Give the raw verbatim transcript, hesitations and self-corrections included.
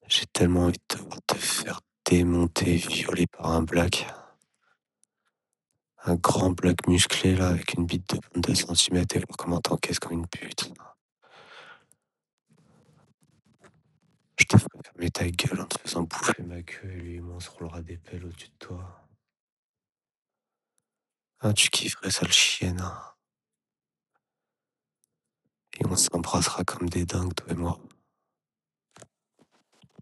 J'ai tellement envie de te voir te faire démonter, violer par un black. Un grand black musclé là, avec une bite de vingt-deux centimètres et voir comment t'encaisses comme une pute. Je te ferai fermer ta gueule en te faisant bouffer ma queue et lui, on se roulera des pelles au-dessus de toi. Ah, tu kifferais, sale chienne, hein. Et on s'embrassera comme des dingues, toi et moi.